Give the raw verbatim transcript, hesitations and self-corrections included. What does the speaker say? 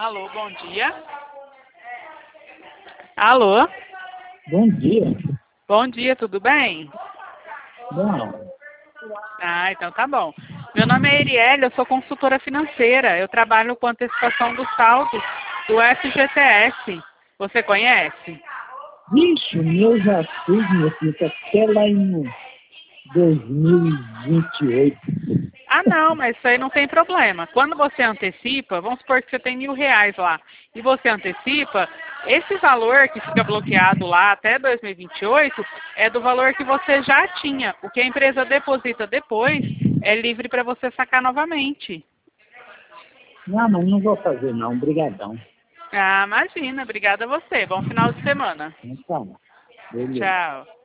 Alô, bom dia. Alô? Bom dia. Bom dia, tudo bem? Bom, Ah, então tá bom. Meu nome é Erielle, eu sou consultora financeira. Eu trabalho com antecipação dos saldos do F G T S. Você conhece? vixe, o meu já fez, meu filho, tá até lá em dois mil e vinte e oito. Ah, não, mas isso aí não tem problema. Quando você antecipa, vamos supor que você tem mil reais lá, e você antecipa, esse valor que fica bloqueado lá até dois mil e vinte e oito é do valor que você já tinha. O que a empresa deposita depois é livre para você sacar novamente. Não, não, não vou fazer não, brigadão. Ah, imagina. Obrigada a você. Bom final de semana. Então, tá, beleza. Tchau.